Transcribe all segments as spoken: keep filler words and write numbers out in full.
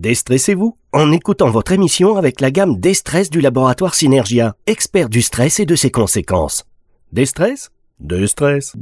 Déstressez-vous en écoutant votre émission avec la gamme Destress du laboratoire Synergia, expert du stress et de ses conséquences. Destress ? Destress.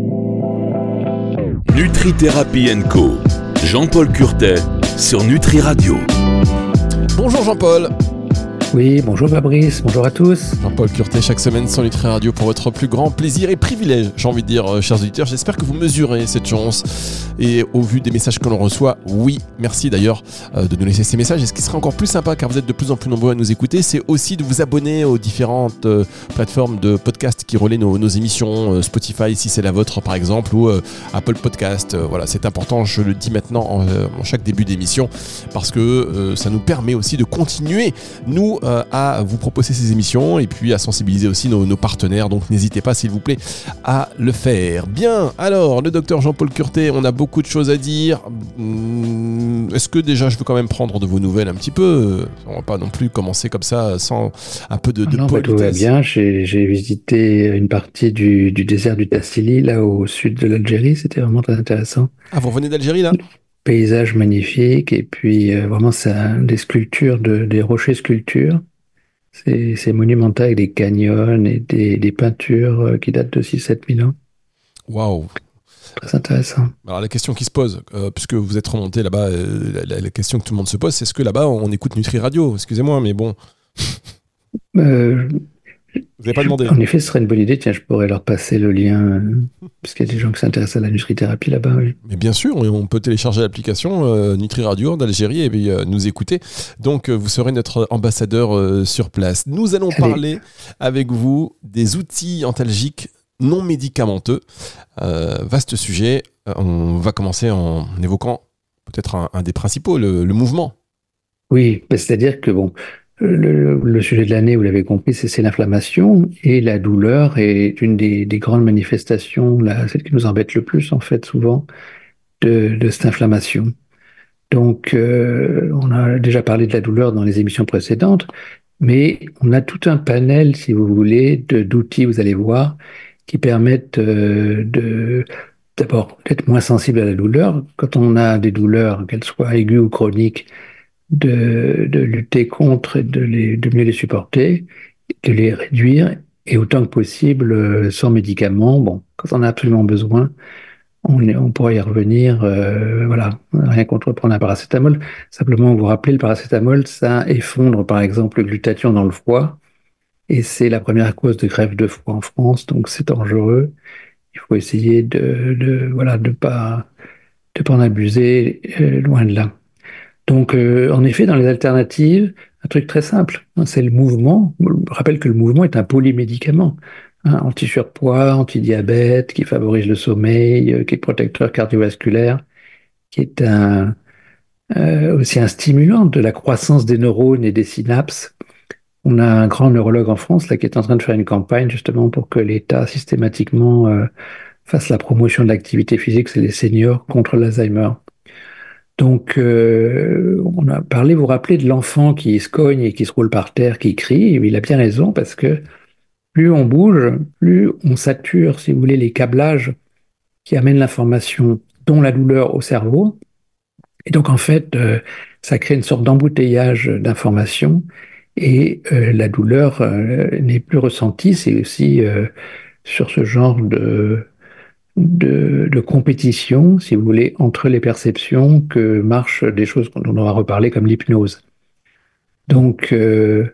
Nutrithérapie and Co. Jean-Paul Curtet sur Nutri Radio. Bonjour Jean-Paul. Oui, bonjour Fabrice, bonjour à tous. Jean-Paul Curtet, chaque semaine sur Nutri Radio pour votre plus grand plaisir et privilège, j'ai envie de dire, euh, chers auditeurs. J'espère que vous mesurez cette chance et au vu des messages que l'on reçoit, oui, merci d'ailleurs euh, de nous laisser ces messages. Et ce qui serait encore plus sympa, car vous êtes de plus en plus nombreux à nous écouter, c'est aussi de vous abonner aux différentes euh, plateformes de podcasts qui relaient nos, nos émissions, euh, Spotify si c'est la vôtre par exemple, ou euh, Apple Podcast. Euh, voilà, c'est important, je le dis maintenant en, euh, en chaque début d'émission, parce que euh, ça nous permet aussi de continuer, nous, à vous proposer ces émissions et puis à sensibiliser aussi nos, nos partenaires. Donc n'hésitez pas s'il vous plaît à le faire. Bien, alors le docteur Jean-Paul Curtet, on a beaucoup de choses à dire. Est-ce que déjà je veux quand même prendre de vos nouvelles un petit peu? On va pas non plus commencer comme ça sans un peu de, de non, politesse. Tout va bien, j'ai, j'ai visité une partie du, du désert du Tassili, là au sud de l'Algérie, c'était vraiment très intéressant. Ah, vous revenez d'Algérie là? Paysage magnifique, et puis euh, vraiment c'est un, des sculptures, de, des rochers sculptures. C'est, c'est monumental avec des canyons et des, des peintures euh, qui datent de six à sept mille ans. Waouh! Très intéressant. Alors la question qui se pose, euh, puisque vous êtes remonté là-bas, euh, la, la question que tout le monde se pose, c'est est-ce que là-bas on écoute Nutri Radio? Excusez-moi, mais bon. Euh, Vous n'avez pas demandé. En effet, ce serait une bonne idée. Tiens, je pourrais leur passer le lien, euh, parce qu'il y a des gens qui s'intéressent à la nutrithérapie là-bas. Oui. Mais bien sûr, on peut télécharger l'application euh, Nutri Radio d'Algérie et puis, euh, nous écouter. Donc, euh, vous serez notre ambassadeur euh, sur place. Nous allons Allez. parler avec vous des outils antalgiques non médicamenteux. Euh, vaste sujet. Euh, on va commencer en évoquant peut-être un, un des principaux, le, le mouvement. Oui, ben, c'est-à-dire que bon, le, le sujet de l'année, vous l'avez compris, c'est, c'est l'inflammation, et la douleur est une des, des grandes manifestations, là, celle qui nous embête le plus en fait souvent, de, de cette inflammation. Donc, euh, on a déjà parlé de la douleur dans les émissions précédentes, mais on a tout un panel, si vous voulez, de, d'outils, vous allez voir, qui permettent euh, de, d'abord d'être moins sensible à la douleur. Quand on a des douleurs, qu'elles soient aiguës ou chroniques, de, de lutter contre et de, les, de mieux les supporter, de les réduire, et autant que possible euh, sans médicaments. Bon, quand on a absolument besoin, on, est, on pourra y revenir. Euh, voilà, rien contre prendre un paracétamol. Simplement, vous vous rappelez, le paracétamol, ça effondre par exemple le glutathion dans le foie, et c'est la première cause de greffe de foie en France, donc c'est dangereux. Il faut essayer de, de voilà, de pas, de pas en abuser, euh, loin de là. Donc, euh, en effet, dans les alternatives, un truc très simple, hein, c'est le mouvement. Je rappelle que le mouvement est un polymédicament, hein, anti-surpoids, anti-diabète, qui favorise le sommeil, euh, qui est protecteur cardiovasculaire, qui est un, euh, aussi un stimulant de la croissance des neurones et des synapses. On a un grand neurologue en France là, qui est en train de faire une campagne justement pour que l'État systématiquement euh, fasse la promotion de l'activité physique, c'est les seniors contre l'Alzheimer. Donc, euh, on a parlé, vous vous rappelez, de l'enfant qui se cogne et qui se roule par terre, qui crie. Il a bien raison, parce que plus on bouge, plus on sature, si vous voulez, les câblages qui amènent l'information, dont la douleur, au cerveau. Et donc, en fait, euh, ça crée une sorte d'embouteillage d'informations, et euh, la douleur euh, n'est plus ressentie. C'est aussi euh, sur ce genre de... De, de compétition, si vous voulez, entre les perceptions que marchent des choses dont on va reparler comme l'hypnose. Donc, euh,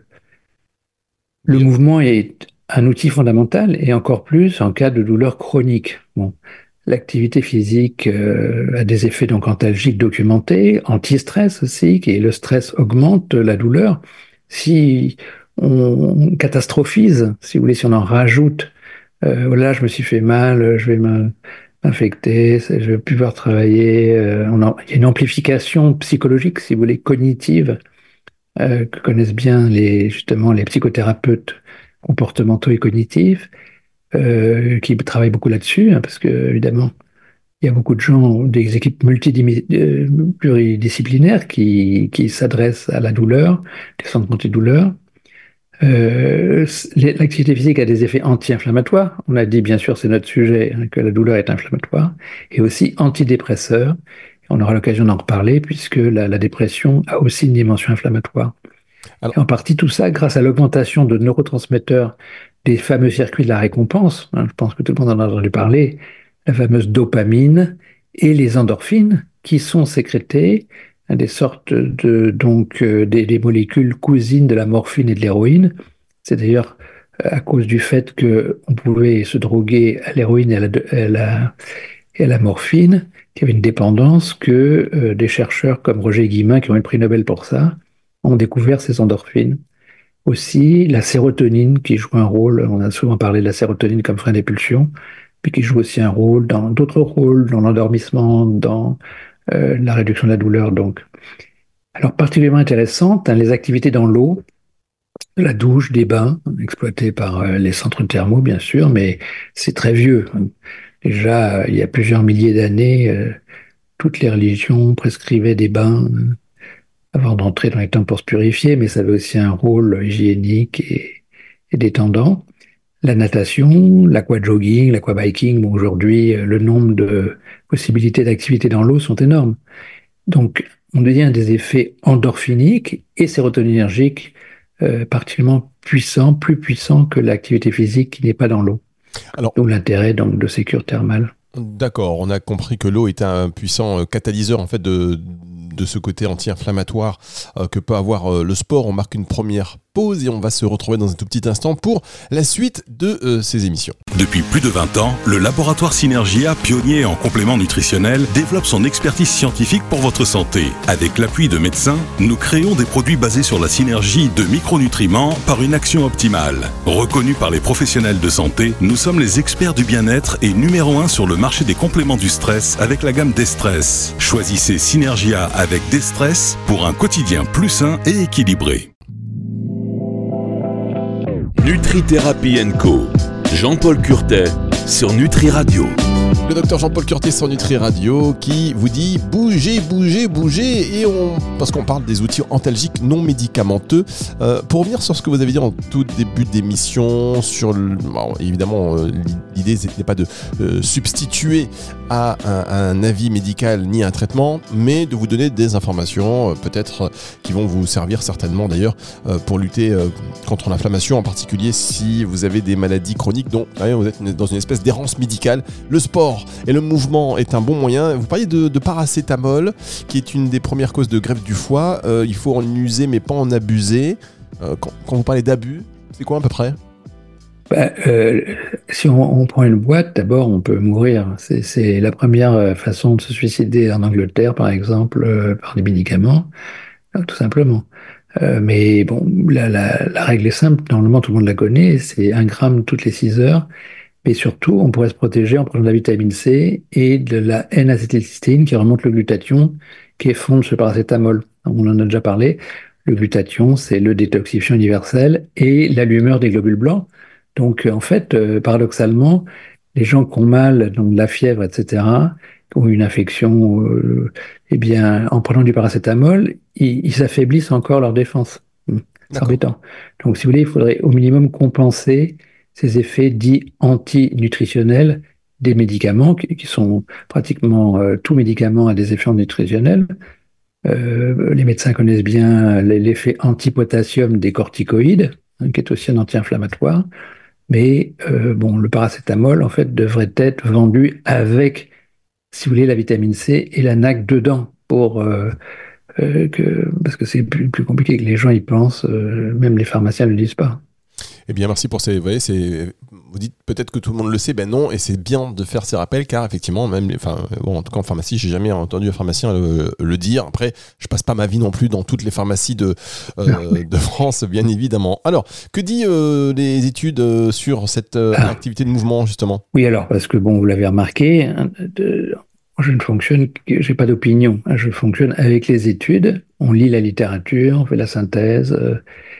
le Oui. mouvement est un outil fondamental, et encore plus en cas de douleur chronique. Bon, l'activité physique euh, a des effets donc antalgiques documentés, anti-stress aussi, qui le stress augmente la douleur. Si on catastrophise, si vous voulez, si on en rajoute, Euh, voilà, je me suis fait mal, je vais m'infecter, je vais plus pouvoir travailler. Euh, on a, il y a une amplification psychologique, si vous voulez, cognitive, euh, que connaissent bien les, justement les psychothérapeutes comportementaux et cognitifs, euh, qui travaillent beaucoup là-dessus, hein, parce que évidemment, il y a beaucoup de gens, des équipes multidimi- euh, pluridisciplinaires qui, qui s'adressent à la douleur, des centres antidouleurs. Euh, l'activité physique a des effets anti-inflammatoires. On a dit, bien sûr, c'est notre sujet, hein, que la douleur est inflammatoire, et aussi antidépresseur. On aura l'occasion d'en reparler puisque la, la dépression a aussi une dimension inflammatoire. Alors, et en partie tout ça grâce à l'augmentation de neurotransmetteurs des fameux circuits de la récompense. Hein, je pense que tout le monde en a entendu parler. La fameuse dopamine et les endorphines qui sont sécrétées, hein, des sortes de donc euh, des, des molécules cousines de la morphine et de l'héroïne. C'est d'ailleurs à cause du fait qu'on pouvait se droguer à l'héroïne et à la, à la, et à la morphine, qu'il y avait une dépendance, que euh, des chercheurs comme Roger Guillemin, qui ont eu le prix Nobel pour ça, ont découvert ces endorphines. Aussi, la sérotonine qui joue un rôle, on a souvent parlé de la sérotonine comme frein des pulsions, puis qui joue aussi un rôle dans d'autres rôles, dans l'endormissement, dans euh, la réduction de la douleur. Donc, alors particulièrement intéressante, hein, les activités dans l'eau, la douche, des bains, exploités par euh, les centres thermaux, bien sûr, mais c'est très vieux. Déjà, il y a plusieurs milliers d'années, euh, toutes les religions prescrivaient des bains euh, avant d'entrer dans les temples pour se purifier, mais ça avait aussi un rôle hygiénique et, et détendant. La natation, l'aquajogging, l'aquabiking, bon, aujourd'hui, euh, le nombre de possibilités d'activités dans l'eau sont énormes. Donc, on devient des effets endorphiniques et sérotoninergiques euh, particulièrement puissants, plus puissants que l'activité physique qui n'est pas dans l'eau. Alors, d'où l'intérêt donc, de ces cures thermales. D'accord, on a compris que l'eau est un puissant catalyseur en fait de, de ce côté anti-inflammatoire euh, que peut avoir euh, le sport. On marque une première pause et on va se retrouver dans un tout petit instant pour la suite de euh, ces émissions. Depuis plus de vingt ans, le laboratoire Synergia, pionnier en compléments nutritionnels, développe son expertise scientifique pour votre santé. Avec l'appui de médecins, nous créons des produits basés sur la synergie de micronutriments par une action optimale. Reconnus par les professionnels de santé, nous sommes les experts du bien-être et numéro un sur le marché des compléments du stress avec la gamme Destress. Choisissez Synergia avec Destress pour un quotidien plus sain et équilibré. Nutrithérapie and Co. Jean-Paul Curtet sur Nutri Radio. Le docteur Jean-Paul Curtet sur Nutri Radio qui vous dit bougez, bougez, bougez et on parce qu'on parle des outils antalgiques non médicamenteux. Euh, pour revenir sur ce que vous avez dit en tout début d'émission, sur le, bon, évidemment euh, l'idée n'est pas de euh, substituer à un, un avis médical ni un traitement, mais de vous donner des informations euh, peut-être euh, qui vont vous servir certainement d'ailleurs euh, pour lutter euh, contre l'inflammation, en particulier si vous avez des maladies chroniques dont ouais, vous êtes dans une espèce d'errance médicale. Le sport et le mouvement est un bon moyen. Vous parliez de, de paracétamol, qui est une des premières causes de greffe du foie. Euh, il faut en user, mais pas en abuser. Euh, quand, quand vous parlez d'abus, c'est quoi à peu près ? Ben, euh, si on, on prend une boîte, d'abord, on peut mourir. C'est, c'est la première façon de se suicider en Angleterre, par exemple, euh, par des médicaments, tout simplement. Euh, mais bon, la, la, la règle est simple. Normalement, tout le monde la connaît. C'est un gramme toutes les six heures. Mais surtout, on pourrait se protéger en prenant de la vitamine C et de la N-acétylcystéine qui remonte le glutathion, qui est fond de ce paracétamol. On en a déjà parlé. Le glutathion, c'est le détoxifiant universel et l'allumeur des globules blancs. Donc, en fait, euh, paradoxalement, les gens qui ont mal, donc de la fièvre, et cetera, qui ont une infection, euh, eh bien, en prenant du paracétamol, ils, ils affaiblissent encore leur défense. C'est embêtant. Donc, si vous voulez, il faudrait au minimum compenser ces effets dits anti-nutritionnels des médicaments, qui, qui sont pratiquement euh, tout médicament a des effets nutritionnels. Euh, les médecins connaissent bien l'effet antipotassium des corticoïdes, hein, qui est aussi un anti-inflammatoire. Mais euh, bon, le paracétamol, en fait, devrait être vendu avec, si vous voulez, la vitamine C et la N A C dedans, pour, euh, euh, que, parce que c'est plus, plus compliqué que les gens y pensent, euh, même les pharmaciens ne le disent pas. Eh bien, merci pour ces. Vous voyez, c'est. Vous dites peut-être que tout le monde le sait, ben non, et c'est bien de faire ces rappels, car effectivement, même, les, enfin, bon, en tout cas en pharmacie, j'ai jamais entendu un pharmacien le, le dire. Après, je passe pas ma vie non plus dans toutes les pharmacies de euh, de France, bien évidemment. Alors, que dit euh, les études euh, sur cette euh, ah. activité de mouvement justement ? Oui, alors parce que bon, vous l'avez remarqué, hein, de, je ne fonctionne, j'ai pas d'opinion. Hein, je fonctionne avec les études. On lit la littérature, on fait la synthèse. Euh,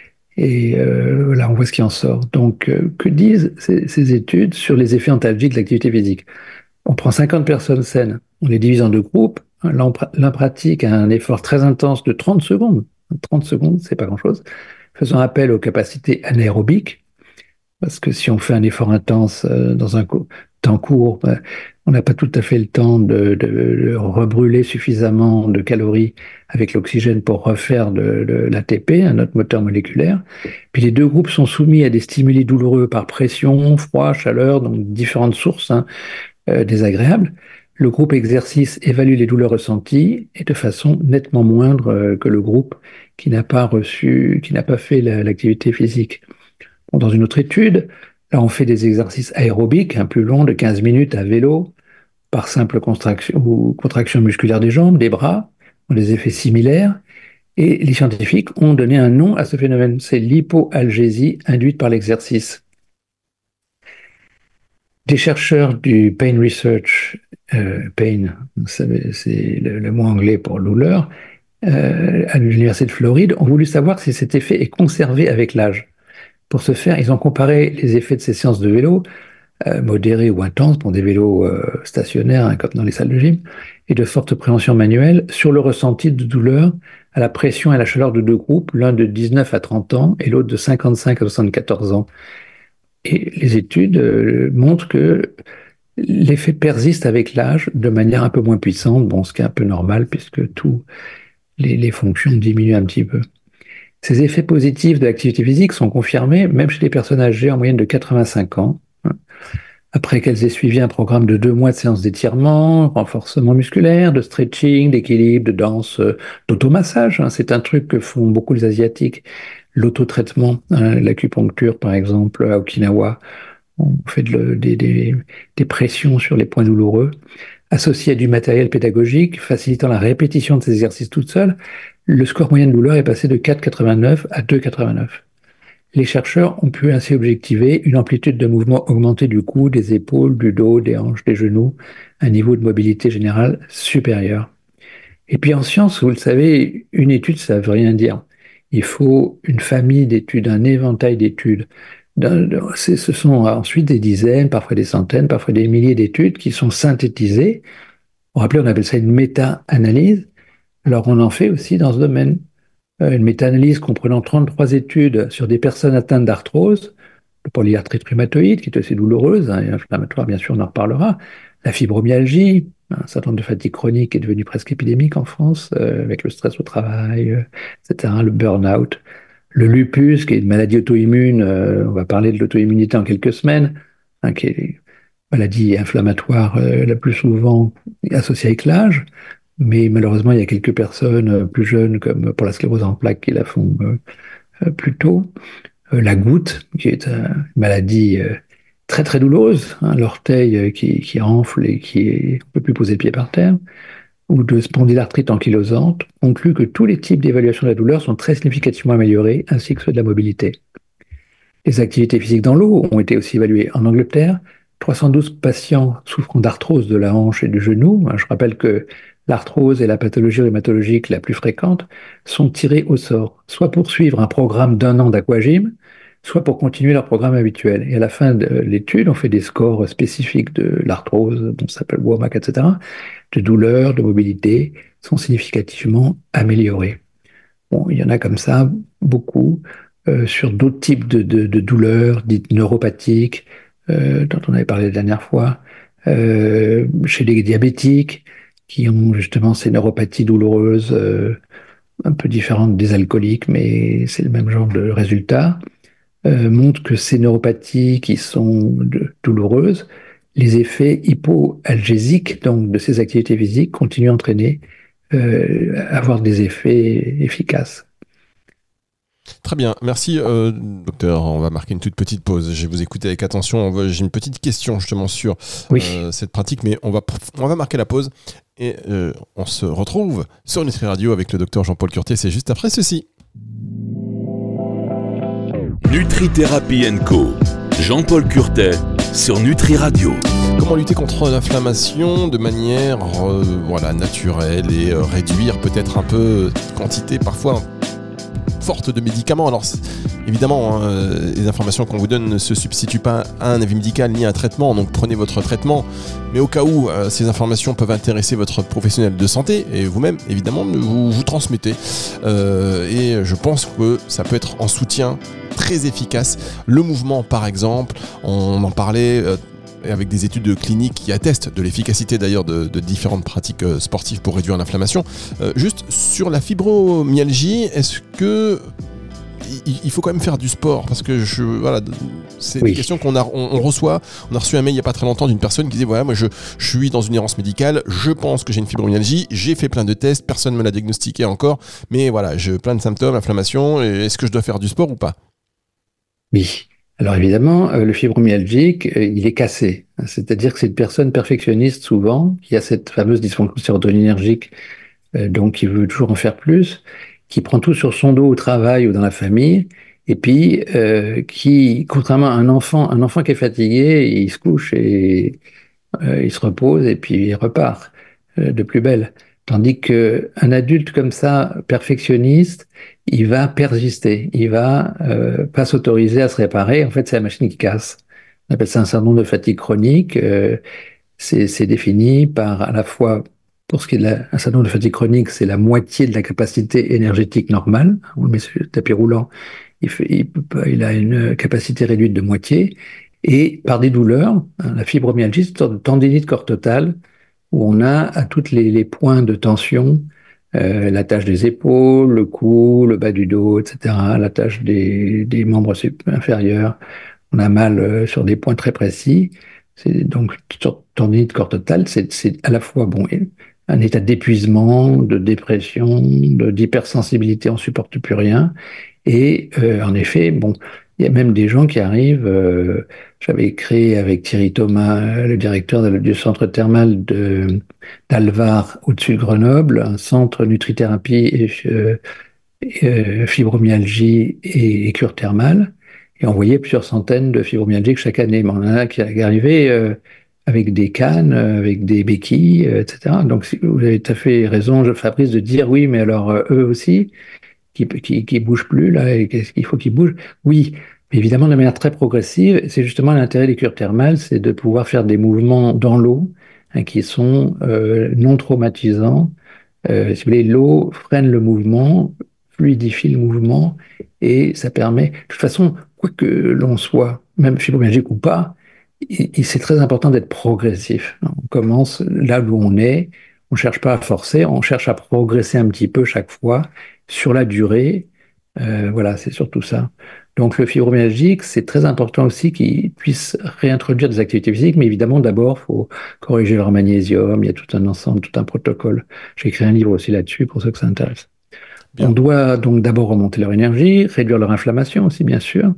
Et euh, là, on voit ce qui en sort. Donc, euh, que disent ces, ces études sur les effets antalgiques de l'activité physique ? On prend cinquante personnes saines, on les divise en deux groupes. L'un, l'un pratique un effort très intense de trente secondes. trente secondes, c'est pas grand-chose. Faisant appel aux capacités anaérobiques, parce que si on fait un effort intense euh, dans un co- temps court, on n'a pas tout à fait le temps de, de, de rebrûler suffisamment de calories avec l'oxygène pour refaire de, de l'A T P, un autre moteur moléculaire. Puis les deux groupes sont soumis à des stimuli douloureux par pression, froid, chaleur, donc différentes sources hein, euh, désagréables. Le groupe exercice évalue les douleurs ressenties et de façon nettement moindre euh, que le groupe qui n'a pas reçu, qui n'a pas fait la, l'activité physique. Bon, dans une autre étude, là on fait des exercices aérobiques, un plus long de quinze minutes à vélo, par simple contraction ou contraction musculaire des jambes, des bras, ont des effets similaires. Et les scientifiques ont donné un nom à ce phénomène, c'est l'hypoalgésie induite par l'exercice. Des chercheurs du Pain Research, euh, Pain, c'est le, le mot anglais pour douleur, euh, à l'Université de Floride, ont voulu savoir si cet effet est conservé avec l'âge. Pour ce faire, ils ont comparé les effets de ces séances de vélo, euh, modérés ou intenses, pour des vélos euh, stationnaires, hein, comme dans les salles de gym, et de forte préhension manuelle, sur le ressenti de douleur à la pression et à la chaleur de deux groupes, l'un de dix-neuf à trente ans et l'autre de cinquante-cinq à soixante-quatorze ans. Et les études euh, montrent que l'effet persiste avec l'âge de manière un peu moins puissante, bon, ce qui est un peu normal puisque tous les, les fonctions diminuent un petit peu. Ces effets positifs de l'activité physique sont confirmés même chez les personnes âgées en moyenne de quatre-vingt-cinq ans, après qu'elles aient suivi un programme de deux mois de séances d'étirement, renforcement musculaire, de stretching, d'équilibre, de danse, d'automassage. Hein, c'est un truc que font beaucoup les Asiatiques. L'autotraitement, hein, l'acupuncture par exemple à Okinawa, on fait de le, des, des, des pressions sur les points douloureux, associé à du matériel pédagogique facilitant la répétition de ces exercices toute seule, le score moyen de douleur est passé de quatre virgule quatre-vingt-neuf à deux virgule quatre-vingt-neuf. Les chercheurs ont pu ainsi objectiver une amplitude de mouvement augmentée du cou, des épaules, du dos, des hanches, des genoux, un niveau de mobilité générale supérieur. Et puis en science, vous le savez, une étude, ça ne veut rien dire. Il faut une famille d'études, un éventail d'études. Ce sont ensuite des dizaines, parfois des centaines, parfois des milliers d'études qui sont synthétisées. Vous vous rappelez, on appelle ça une méta-analyse. Alors on en fait aussi dans ce domaine. Une méta-analyse comprenant trente-trois études sur des personnes atteintes d'arthrose, le polyarthrite rhumatoïde, qui est aussi douloureuse, hein, et inflammatoire, bien sûr, on en reparlera, la fibromyalgie, un certain nombre de fatigue chronique est devenu presque épidémique en France, euh, avec le stress au travail, euh, et cetera, le burn-out, le lupus, qui est une maladie auto-immune, euh, on va parler de l'auto-immunité en quelques semaines, hein, qui est une maladie inflammatoire euh, la plus souvent associée avec l'âge. Mais malheureusement, il y a quelques personnes plus jeunes, comme pour la sclérose en plaques, qui la font euh, plus tôt. Euh, la goutte, qui est une maladie euh, très très douloureuse, hein, l'orteil euh, qui, qui enfle et qui ne peut plus poser le pied par terre, ou de spondylarthrite ankylosante, conclut que tous les types d'évaluation de la douleur sont très significativement améliorés, ainsi que ceux de la mobilité. Les activités physiques dans l'eau ont été aussi évaluées en Angleterre. trois cent douze patients souffrant d'arthrose de la hanche et du genou. Je rappelle que l'arthrose est la pathologie rhumatologique la plus fréquente, sont tirés au sort, soit pour suivre un programme d'un an d'aquagym, soit pour continuer leur programme habituel. Et à la fin de l'étude, on fait des scores spécifiques de l'arthrose, dont ça s'appelle WOMAC, et cetera, de douleur, de mobilité, sont significativement améliorés. Bon, il y en a comme ça beaucoup euh, sur d'autres types de, de, de douleurs dites neuropathiques, euh, dont on avait parlé la dernière fois, euh, chez les diabétiques, qui ont justement ces neuropathies douloureuses euh, un peu différentes des alcooliques, mais c'est le même genre de résultat, euh, montrent que ces neuropathies qui sont de, douloureuses, les effets hypoalgésiques donc de ces activités physiques continuent à entraîner, euh, à avoir des effets efficaces. Très bien, merci euh, docteur. On va marquer une toute petite pause. Je vais vous écouter avec attention. Va, j'ai une petite question justement sur oui. euh, cette pratique, mais on va, on va marquer la pause et euh, on se retrouve sur Nutri Radio avec le docteur Jean-Paul Curtet. C'est juste après ceci. Nutri-Thérapie and Co. Jean-Paul Curtet sur Nutri Radio. Comment lutter contre l'inflammation de manière euh, voilà, naturelle et euh, réduire peut-être un peu cette quantité parfois forte de médicaments. Alors évidemment, hein, les informations qu'on vous donne ne se substituent pas à un avis médical ni à un traitement, donc prenez votre traitement. Mais au cas où euh, ces informations peuvent intéresser votre professionnel de santé et vous-même, évidemment, vous vous transmettez. Euh, et je pense que ça peut être en soutien très efficace. Le mouvement, par exemple, on en parlait. Euh, et avec des études cliniques qui attestent de l'efficacité d'ailleurs de, de différentes pratiques sportives pour réduire l'inflammation. Euh, juste sur la fibromyalgie, est-ce que il faut quand même faire du sport parce que je voilà c'est oui. Des questions qu'on a on, on reçoit on a reçu un mail il y a pas très longtemps d'une personne qui disait voilà moi je, je suis dans une errance médicale, je pense que j'ai une fibromyalgie, j'ai fait plein de tests, personne me l'a diagnostiqué encore, mais voilà j'ai plein de symptômes, inflammation, et est-ce que je dois faire du sport ou pas? Oui, alors évidemment le fibromyalgique il est cassé, c'est-à-dire que c'est une personne perfectionniste souvent qui a cette fameuse dysfonction sérotonergique, donc qui veut toujours en faire plus, qui prend tout sur son dos au travail ou dans la famille, et puis euh, qui, contrairement à un enfant, un enfant qui est fatigué, il se couche et euh, il se repose et puis il repart euh, de plus belle. Tandis qu'un adulte comme ça, perfectionniste, il va persister, il va euh, pas s'autoriser à se réparer. En fait, c'est la machine qui casse. On appelle ça un syndrome de fatigue chronique. Euh, c'est, c'est défini par à la fois pour ce qui est de la, un syndrome de fatigue chronique, c'est la moitié de la capacité énergétique normale. On le met sur le tapis roulant, il, fait, il, peut pas, il a une capacité réduite de moitié. Et par des douleurs, hein, la fibromyalgie, c'est une sorte de tendinite corps totale, où on a à tous les, les points de tension, euh, l'attache des épaules, le cou, le bas du dos, et cetera, l'attache des, des membres inférieurs. On a mal euh, sur des points très précis. C'est donc tendinite corps totale, c'est, c'est à la fois bon, un état d'épuisement, de dépression, de, d'hypersensibilité, on supporte plus rien. Et euh, en effet, bon, il y a même des gens qui arrivent. Euh, j'avais créé avec Thierry Thomas, le directeur de, du centre thermal de, d'Alvar, au-dessus de Grenoble, un centre nutrithérapie et, euh, et euh, fibromyalgie et, et cure thermale. Et on voyait plusieurs centaines de fibromyalgiques chaque année. Mais on en a qui arrivaient euh, avec des cannes, avec des béquilles, euh, et cetera. Donc vous avez tout à fait raison, Fabrice, de dire oui, mais alors euh, eux aussi, qui, qui, qui bougent plus là, et qu'est-ce qu'il faut qu'ils bougent? Oui, mais évidemment de manière très progressive. C'est justement l'intérêt des cures thermales, c'est de pouvoir faire des mouvements dans l'eau hein, qui sont euh, non traumatisants. Euh, si vous voulez, l'eau freine le mouvement, fluidifie le mouvement, et ça permet, de toute façon, quoi que l'on soit, même fibromyalgique ou pas, il, il, c'est très important d'être progressif. On commence là où on est, on ne cherche pas à forcer, on cherche à progresser un petit peu chaque fois, sur la durée. Euh, voilà, c'est surtout ça. Donc le fibromyalgique, c'est très important aussi qu'il puisse réintroduire des activités physiques, mais évidemment d'abord, il faut corriger leur magnésium, il y a tout un ensemble, tout un protocole. J'ai écrit un livre aussi là-dessus pour ceux que ça intéresse. Bien. On doit donc d'abord remonter leur énergie, réduire leur inflammation aussi bien sûr,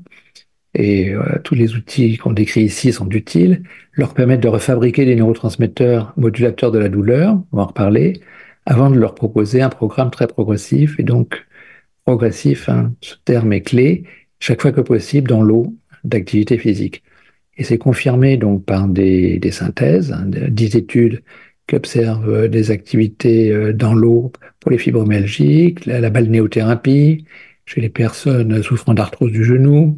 et euh, tous les outils qu'on décrit ici sont utiles, leur permettre de refabriquer des neurotransmetteurs modulateurs de la douleur, on va en reparler, avant de leur proposer un programme très progressif, et donc progressif, hein, ce terme est clé, chaque fois que possible dans l'eau d'activité physique. Et c'est confirmé donc par des, des synthèses, hein, dix études qui observent des activités dans l'eau pour les fibromyalgiques, la, la balnéothérapie chez les personnes souffrant d'arthrose du genou.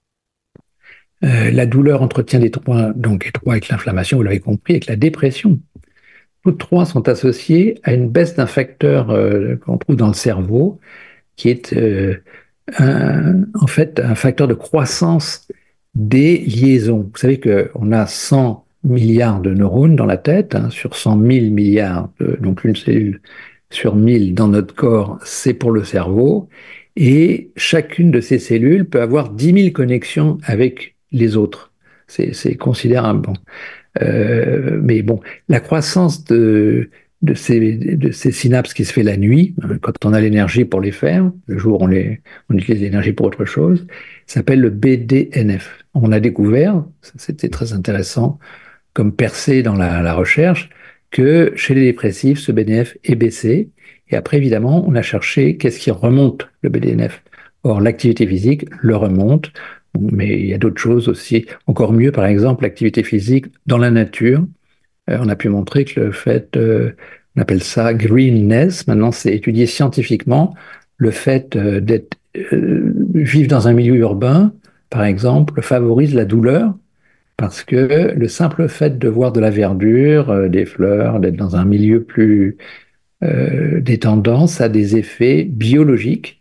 Euh, la douleur entretient des trois, donc les trois avec l'inflammation, vous l'avez compris, avec la dépression. Toutes trois sont associées à une baisse d'un facteur euh, qu'on trouve dans le cerveau, qui est euh, un, en fait un facteur de croissance des liaisons. Vous savez qu'on a cent milliards de neurones dans la tête, hein, sur cent mille milliards, de, donc une cellule sur mille dans notre corps, c'est pour le cerveau, et chacune de ces cellules peut avoir dix mille connexions avec les autres. C'est, c'est considérable. Bon. Euh, mais bon, la croissance de, de, ces, de ces synapses qui se fait la nuit, quand on a l'énergie pour les faire, le jour on, les, on utilise l'énergie pour autre chose, s'appelle le B D N F. On a découvert, c'était très intéressant, comme percé dans la, la recherche, que chez les dépressifs, ce B D N F est baissé. Et après, évidemment, on a cherché qu'est-ce qui remonte le B D N F. Or, l'activité physique le remonte. Mais il y a d'autres choses aussi, encore mieux, par exemple, l'activité physique dans la nature. Euh, on a pu montrer que le fait, euh, on appelle ça greenness, maintenant c'est étudié scientifiquement, le fait euh, d'être euh, vivre dans un milieu urbain, par exemple, favorise la douleur, parce que le simple fait de voir de la verdure, euh, des fleurs, d'être dans un milieu plus euh, détendant, ça a des effets biologiques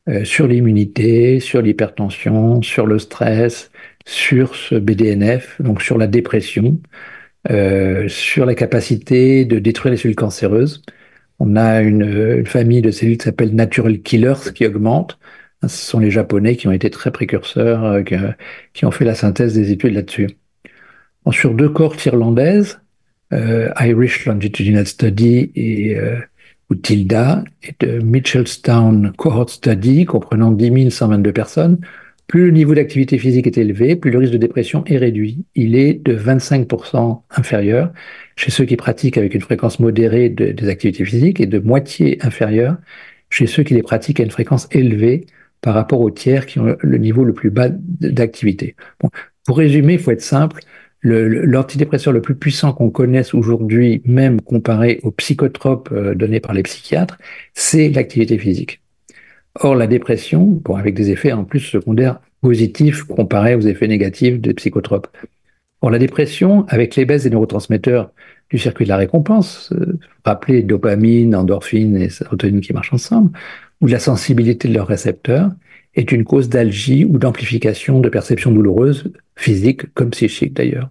euh, sur l'immunité, sur l'hypertension, sur le stress, sur ce B D N F, donc sur la dépression, euh, sur la capacité de détruire les cellules cancéreuses. On a une, une famille de cellules qui s'appelle natural killers qui augmente. Ce sont les Japonais qui ont été très précurseurs, euh, qui, qui ont fait la synthèse des études là-dessus. Bon, sur deux cohortes irlandaises, euh, Irish Longitudinal Study et euh, ou TILDA, et de Mitchelstown Cohort Study, comprenant dix mille cent vingt-deux personnes, plus le niveau d'activité physique est élevé, plus le risque de dépression est réduit. Il est de vingt-cinq pour cent inférieur chez ceux qui pratiquent avec une fréquence modérée de, des activités physiques et de moitié inférieur chez ceux qui les pratiquent à une fréquence élevée par rapport aux tiers qui ont le niveau le plus bas d'activité. Bon, pour résumer, il faut être simple. Le, le, l'antidépresseur le plus puissant qu'on connaisse aujourd'hui, même comparé aux psychotropes euh, donnés par les psychiatres, c'est l'activité physique. Or, la dépression, bon, avec des effets en plus secondaires positifs comparés aux effets négatifs des psychotropes. Or, la dépression, avec les baisses des neurotransmetteurs du circuit de la récompense, euh, rappelez dopamine, endorphine et sérotonine qui marchent ensemble, ou de la sensibilité de leurs récepteurs, est une cause d'algie ou d'amplification de perceptions douloureuses, physiques comme psychiques d'ailleurs.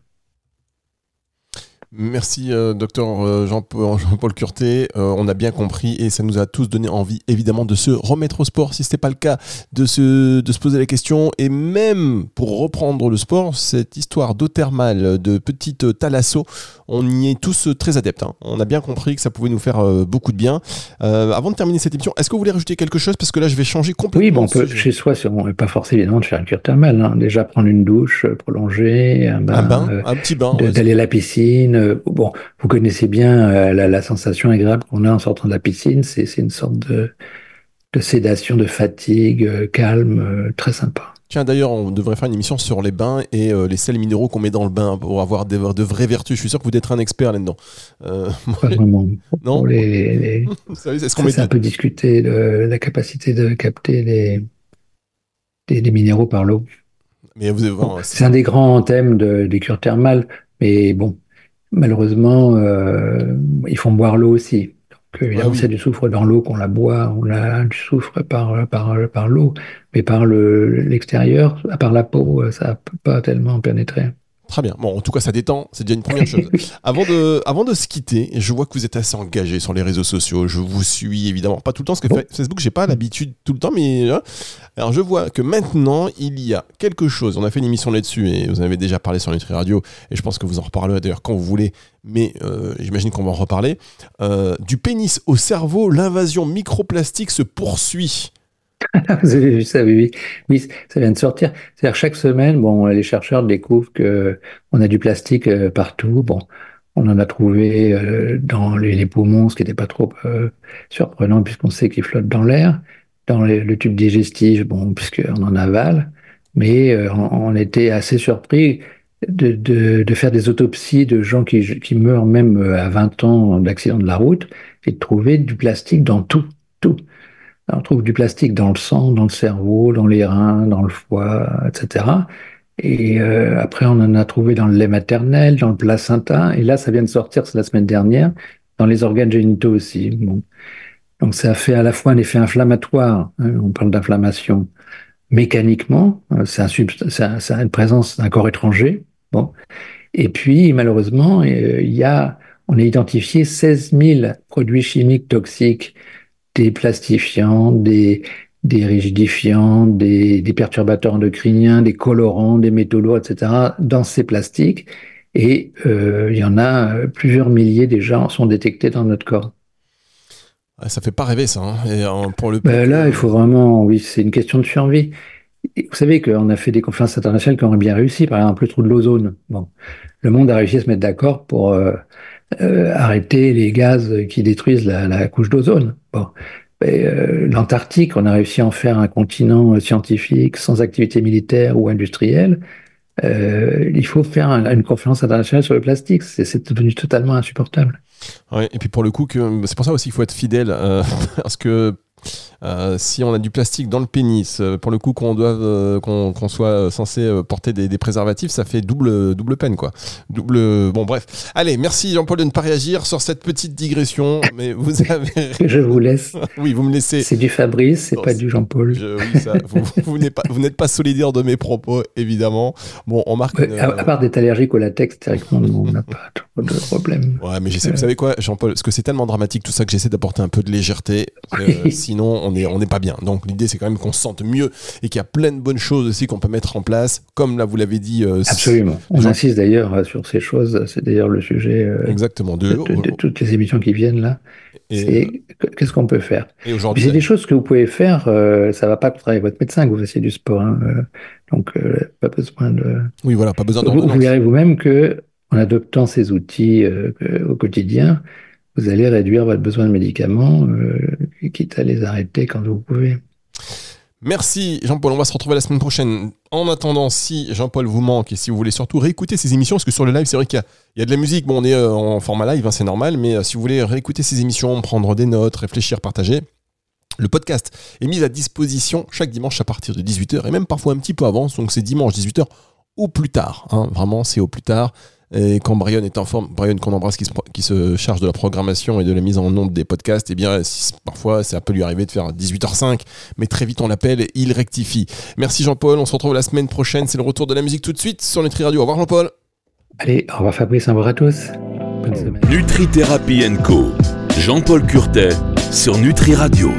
Merci euh, docteur euh, Jean-Paul, Jean-Paul Curtet, euh, on a bien compris et ça nous a tous donné envie évidemment de se remettre au sport si ce n'était pas le cas, de se, de se poser la question et même pour reprendre le sport, cette histoire d'eau thermale, de petite thalasso, on y est tous très adeptes, hein. On a bien compris que ça pouvait nous faire euh, beaucoup de bien. Euh, avant de terminer cette émission, est-ce que vous voulez rajouter quelque chose parce que là je vais changer complètement. Oui, bon, on peut, chez soi, on n'est pas forcé évidemment de faire une cure thermale, hein. Déjà prendre une douche prolongée, un bain, un, bain, euh, un petit bain, de, ouais, d'aller à la piscine. Bon, vous connaissez bien euh, la, la sensation agréable qu'on a en sortant de la piscine. C'est, c'est une sorte de, de sédation, de fatigue, euh, calme, euh, très sympa. Tiens, d'ailleurs, on devrait faire une émission sur les bains et euh, les sels minéraux qu'on met dans le bain pour avoir des, de vraies vertus. Je suis sûr que vous êtes un expert là-dedans. Euh, Pas vraiment. Non. Les, les... Est-ce qu'on ça, met c'est un peu discuté de la capacité de capter les, les, les minéraux par l'eau. Mais vous avez... bon, c'est... c'est un des grands thèmes de, des cures thermales, mais bon. Malheureusement, euh, ils font boire l'eau aussi. Donc, évidemment, ah oui. C'est du soufre dans l'eau qu'on la boit, on a du soufre par, par, par l'eau, mais par le, l'extérieur, par la peau, ça ne peut pas tellement pénétrer. Très bien. Bon, en tout cas, ça détend. C'est déjà une première chose. Avant de, avant de se quitter, je vois que vous êtes assez engagé sur les réseaux sociaux. Je vous suis évidemment pas tout le temps, parce que bon. Facebook, j'ai pas l'habitude tout le temps, mais alors je vois que maintenant, il y a quelque chose. On a fait une émission là-dessus et vous en avez déjà parlé sur Nutri Radio et je pense que vous en reparlerez d'ailleurs quand vous voulez, mais euh, j'imagine qu'on va en reparler. Euh, du pénis au cerveau, l'invasion microplastique se poursuit. Vous avez vu ça, oui, oui. Oui, ça vient de sortir. C'est-à-dire, chaque semaine, bon, les chercheurs découvrent que on a du plastique euh, partout. Bon, on en a trouvé euh, dans les, les poumons, ce qui n'était pas trop euh, surprenant puisqu'on sait qu'ils flottent dans l'air. Dans les, le tube digestif, bon, puisqu'on en avale. Mais euh, on, on était assez surpris de, de, de faire des autopsies de gens qui, qui meurent même à vingt ans d'accident de la route et de trouver du plastique dans tout, tout. On trouve du plastique dans le sang, dans le cerveau, dans les reins, dans le foie, et cetera. Et euh, après, on en a trouvé dans le lait maternel, dans le placenta. Et là, ça vient de sortir, c'est la semaine dernière, dans les organes génitaux aussi. Bon. Donc, ça fait à la fois un effet inflammatoire. Hein, on parle d'inflammation mécaniquement. C'est, un subst- c'est, un, c'est une présence d'un corps étranger. Bon. Et puis, malheureusement, euh, il y a, on a identifié seize mille produits chimiques toxiques, des plastifiants, des, des rigidifiants, des, des perturbateurs endocriniens, des colorants, des métaux lourds, et cetera, dans ces plastiques. Et euh, il y en a plusieurs milliers déjà sont détectés dans notre corps. Ça fait pas rêver ça. Hein. Et, euh, pour le ben là, il faut vraiment, oui, c'est une question de survie. Et vous savez qu'on a fait des conférences internationales qui ont bien réussi, par exemple le trou de l'ozone. Bon, le monde a réussi à se mettre d'accord pour euh, Euh, arrêter les gaz qui détruisent la, la couche d'ozone. Bon. Et, euh, L'Antarctique, on a réussi à en faire un continent scientifique sans activité militaire ou industrielle. Euh, il faut faire un, une conférence internationale sur le plastique. C'est, c'est devenu totalement insupportable. Ouais, et puis pour le coup, que, c'est pour ça aussi qu'il faut être fidèle, euh, parce que Euh, si on a du plastique dans le pénis, euh, pour le coup qu'on doive, euh, qu'on, qu'on soit censé euh, porter des, des préservatifs, ça fait double, double peine, quoi. Double. Bon, bref. Allez, merci Jean-Paul de ne pas réagir sur cette petite digression, mais vous avez. Je vous laisse. Oui, vous me laissez. C'est du Fabrice, c'est Non, pas c'est... du Jean-Paul. Je... Oui, ça. Vous, vous, n'êtes pas, vous n'êtes pas solidaire de mes propos, évidemment. Bon, on marque. Ouais, une... à, à part d'être allergique au latex, directement, on n'a pas trop de problème. Ouais, mais j'essaie, euh... vous savez quoi, Jean-Paul, parce que c'est tellement dramatique tout ça que j'essaie d'apporter un peu de légèreté. Euh, sinon, on n'est on est pas bien. Donc, l'idée, c'est quand même qu'on se sente mieux et qu'il y a plein de bonnes choses aussi qu'on peut mettre en place. Comme là, vous l'avez dit. Euh, Absolument. On Jean... insiste d'ailleurs sur ces choses. C'est d'ailleurs le sujet euh, Exactement. De... De, de, de toutes les émissions qui viennent là. Et c'est euh... qu'est-ce qu'on peut faire. Et aujourd'hui, c'est des choses que vous pouvez faire. Euh, ça ne va pas travailler votre médecin que vous fassiez du sport. Hein, euh, donc, euh, pas besoin de. Oui, voilà, pas besoin de. Vous, vous verrez vous-même que en adoptant ces outils euh, au quotidien, vous allez réduire votre besoin de médicaments, euh, quitte à les arrêter quand vous pouvez. Merci Jean-Paul, on va se retrouver la semaine prochaine. En attendant, si Jean-Paul vous manque et si vous voulez surtout réécouter ces émissions, parce que sur le live, c'est vrai qu'il y a, il y a de la musique, bon, on est euh, en format live, hein, c'est normal, mais euh, si vous voulez réécouter ces émissions, prendre des notes, réfléchir, partager, le podcast est mis à disposition chaque dimanche à partir de dix-huit heures et même parfois un petit peu avant, donc c'est dimanche dix-huit heures au plus tard, hein, vraiment c'est au plus tard. Et quand Brian est en forme, Brian qu'on embrasse, qui se, qui se charge de la programmation et de la mise en onde des podcasts, eh bien, si, parfois, ça peut lui arriver de faire dix-huit heures cinq, mais très vite, on l'appelle et il rectifie. Merci Jean-Paul, on se retrouve la semaine prochaine, c'est le retour de la musique tout de suite sur Nutri Radio. Au revoir Jean-Paul. Allez, au revoir Fabrice, au revoir à tous. Bonne semaine. Nutri Thérapie and Co. Jean-Paul Curtet sur Nutri Radio.